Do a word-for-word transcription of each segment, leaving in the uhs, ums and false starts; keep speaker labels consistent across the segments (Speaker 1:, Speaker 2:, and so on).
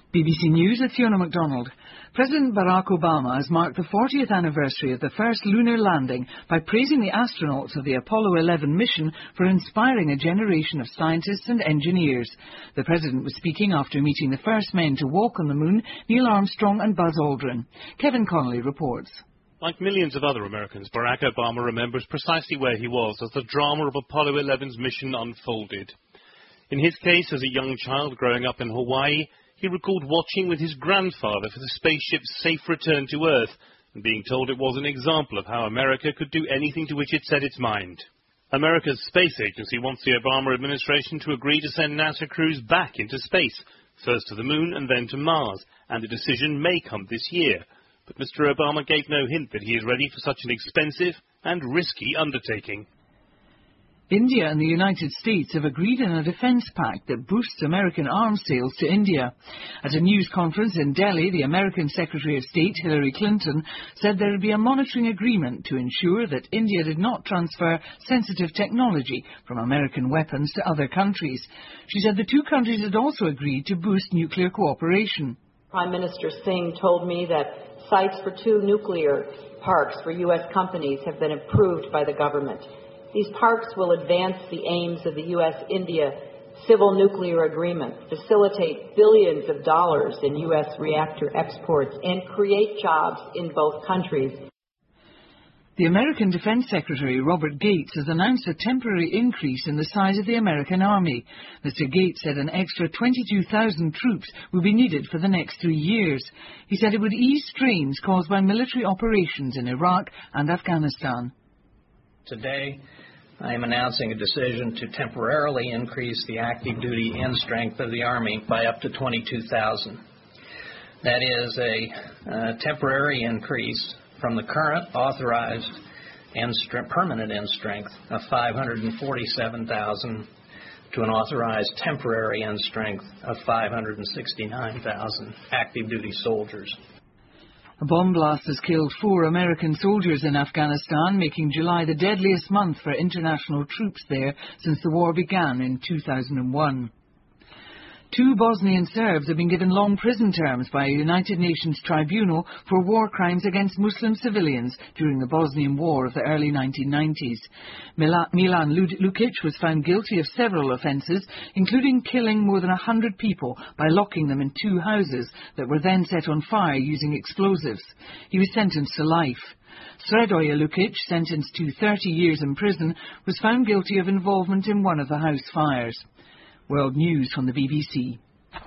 Speaker 1: B B C News with Fiona MacDonald. President Barack Obama has marked the fortieth anniversary of the first lunar landing by praising the astronauts of the Apollo eleven mission for inspiring a generation of scientists and engineers. The president was speaking after meeting the first men to walk on the moon, Neil Armstrong and Buzz Aldrin. Kevin Connolly reports.
Speaker 2: Like millions of other Americans, Barack Obama remembers precisely where he was as the drama of Apollo eleven's mission unfolded. In his case, as a young child growing up in Hawaii, he recalled watching with his grandfather for the spaceship's safe return to Earth and being told it was an example of how America could do anything to which it set its mind. America's space agency wants the Obama administration to agree to send NASA crews back into space, first to the Moon and then to Mars, and the decision may come this year. But Mister Obama gave no hint that he is ready for such an expensive and risky undertaking.
Speaker 1: India and the United States have agreed on a defence pact that boosts American arms sales to India. At a news conference in Delhi, the American Secretary of State, Hillary Clinton, said there would be a monitoring agreement to ensure that India did not transfer sensitive technology from American weapons to other countries. She said the two countries had also agreed to boost nuclear cooperation.
Speaker 3: Prime Minister Singh told me that sites for two nuclear parks for U S companies have been approved by the government. These parks will advance the aims of the U S India Civil Nuclear Agreement, facilitate billions of dollars in U S reactor exports, and create jobs in both countries.
Speaker 1: The American Defense Secretary, Robert Gates, has announced a temporary increase in the size of the American Army. Mister Gates said an extra twenty-two thousand troops will be needed for the next three years. He said it would ease strains caused by military operations in Iraq and Afghanistan.
Speaker 4: Today, I am announcing a decision to temporarily increase the active duty end strength of the Army by up to twenty-two thousand. That is a uh, temporary increase from the current authorized end permanent end strength of five hundred forty-seven thousand to an authorized temporary end strength of five hundred sixty-nine thousand active duty soldiers.
Speaker 1: A bomb blast has killed four American soldiers in Afghanistan, making July the deadliest month for international troops there since the war began in two thousand one. Two Bosnian Serbs have been given long prison terms by a United Nations tribunal for war crimes against Muslim civilians during the Bosnian War of the early nineteen nineties. Milan Lukic was found guilty of several offences, including killing more than one hundred people by locking them in two houses that were then set on fire using explosives. He was sentenced to life. Sredoje Lukic, sentenced to thirty years in prison, was found guilty of involvement in one of the house fires. World News from the B B C.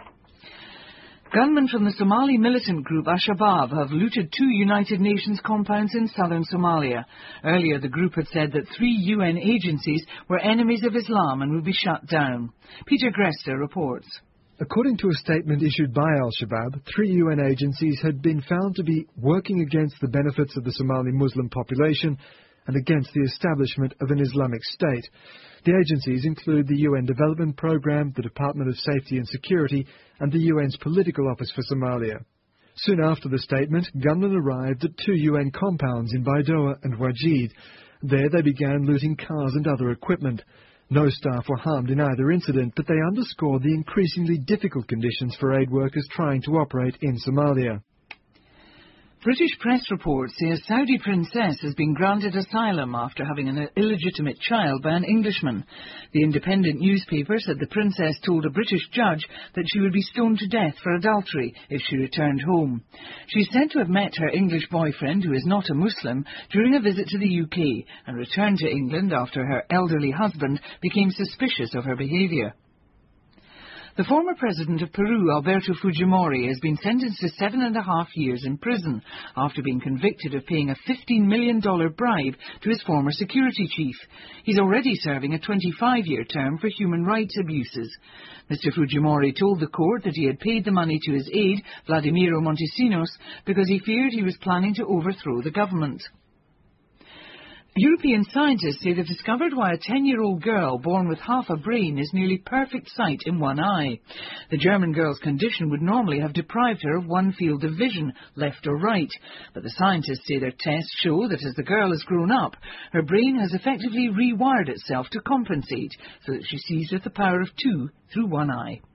Speaker 1: Gunmen from the Somali militant group Al-Shabaab have looted two United Nations compounds in southern Somalia. Earlier, the group had said that three U N agencies were enemies of Islam and would be shut down. Peter Grester reports.
Speaker 5: According to a statement issued by Al-Shabaab, three U N agencies had been found to be working against the benefits of the Somali Muslim population and against the establishment of an Islamic State. The agencies include the U N Development Programme, the Department of Safety and Security, and the U N's Political Office for Somalia. Soon after the statement, gunmen arrived at two U N compounds in Baidoa and Wajid. There they began looting cars and other equipment. No staff were harmed in either incident, but they underscore the increasingly difficult conditions for aid workers trying to operate in Somalia.
Speaker 1: British press reports say a Saudi princess has been granted asylum after having an illegitimate child by an Englishman. The Independent newspaper said the princess told a British judge that she would be stoned to death for adultery if she returned home. She is said to have met her English boyfriend, who is not a Muslim, during a visit to the U K and returned to England after her elderly husband became suspicious of her behaviour. The former president of Peru, Alberto Fujimori, has been sentenced to seven and a half years in prison after being convicted of paying a fifteen million dollars bribe to his former security chief. He's already serving a twenty-five year term for human rights abuses. Mister Fujimori told the court that he had paid the money to his aide, Vladimiro Montesinos, because he feared he was planning to overthrow the government. European scientists say they've discovered why a ten-year-old girl born with half a brain is nearly perfect sight in one eye. The German girl's condition would normally have deprived her of one field of vision, left or right. But the scientists say their tests show that as the girl has grown up, her brain has effectively rewired itself to compensate, so that she sees with the power of two through one eye.